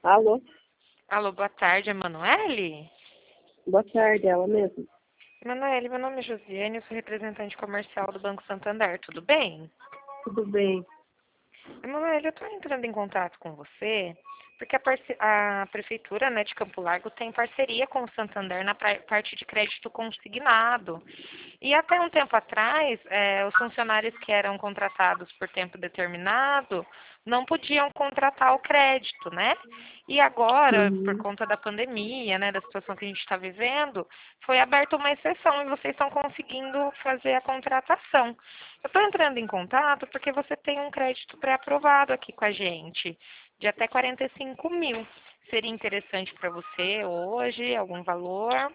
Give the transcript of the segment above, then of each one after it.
Alô? Alô, boa tarde, Emanuele? Boa tarde, ela mesmo. Emanuele, meu nome é Josiane, eu sou representante comercial do Banco Santander, tudo bem? Tudo bem? Emanuele, eu estou entrando em contato com você porque a Prefeitura, né, de Campo Largo tem parceria com o Santander na parte de crédito consignado. E até um tempo atrás, os funcionários que eram contratados por tempo determinado não podiam contratar o crédito, né? E agora, por Uhum. conta da pandemia, né, da situação que a gente está vivendo, foi aberta uma exceção e vocês estão conseguindo fazer a contratação. Eu estou entrando em contato porque você tem um crédito pré-aprovado aqui com a gente, de até 45 mil. Seria interessante para você hoje, algum valor?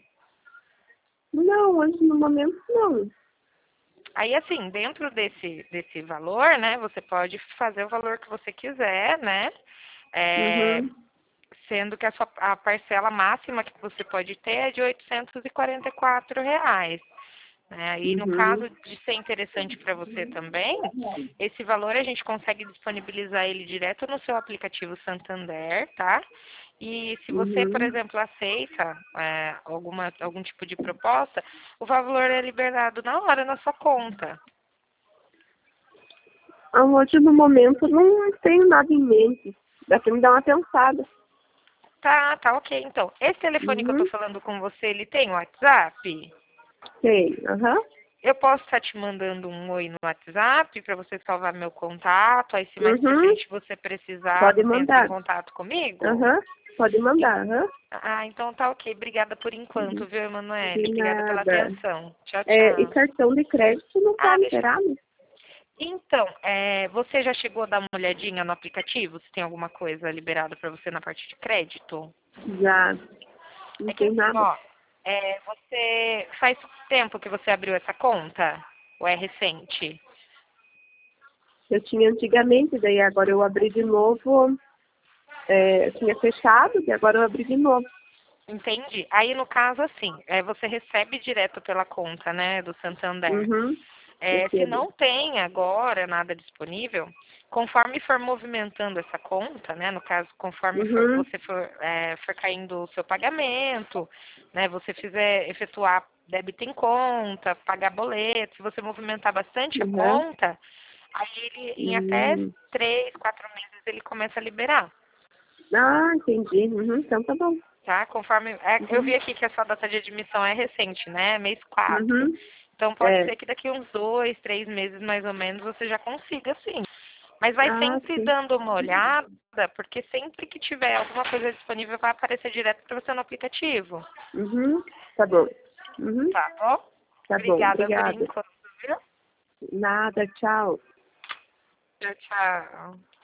Não, hoje no momento não. Aí, assim, dentro desse valor, né, você pode fazer o valor que você quiser, né? É, Uhum. sendo que a parcela máxima que você pode ter é de R$ 844. Né? Aí, no Uhum. caso de ser interessante para você também, esse valor a gente consegue disponibilizar ele direto no seu aplicativo Santander, tá? E se você, por Uhum. exemplo, aceita algum tipo de proposta, o valor é liberado na hora na sua conta. Hoje no momento não tenho nada em mente. Dá pra me dar uma pensada. Tá ok. Então, esse telefone que eu tô Uhum. falando com você, ele tem WhatsApp? Sei. Aham. Eu posso estar te mandando um oi no WhatsApp para você salvar meu contato. Aí, se mais pra Uhum. frente você precisar, Pode você entra em mandar. contato comigo? Aham. Pode mandar. Aham. Então tá ok. Obrigada por enquanto, Uhum. viu, Emanuele? De Obrigada pela nada. atenção. Tchau, E tchau. cartão de crédito não tá Deixa eu... liberado? Então, você já chegou a dar uma olhadinha no aplicativo? Se tem alguma coisa liberada para você na parte de crédito? Já. Não É que tem assim, nada. ó, você faz tempo que você abriu essa conta? Ou é recente? Eu tinha antigamente, daí agora eu abri de novo. Eu tinha fechado e agora eu abri de novo. Entendi. Aí, no caso, assim, você recebe direto pela conta, né, do Santander. Uhum. Se Recebo. não tem agora nada disponível, conforme for movimentando essa conta, né, no caso, conforme Uhum. você for caindo o seu pagamento, né, você fizer efetuar débito em conta, pagar boleto, se você movimentar bastante a Uhum. conta, aí ele, em até Uhum. 3, 4 meses, ele começa a liberar, Ah, entendi. Uhum. Então tá bom. tá? Conforme, eu Uhum. vi aqui que a sua data de admissão é recente, né? Mês 4. Uhum. Então pode É. ser que daqui uns 2, 3 meses mais ou menos você já consiga, sim. Mas vai Ah, sempre sim. dando uma olhada, porque sempre que tiver alguma coisa disponível vai aparecer direto para você no aplicativo. Uhum. Tá bom. Uhum. Tá bom? Tá bom. Obrigada por Obrigada. enquanto, viu? Nada. Tchau. Tchau, tchau.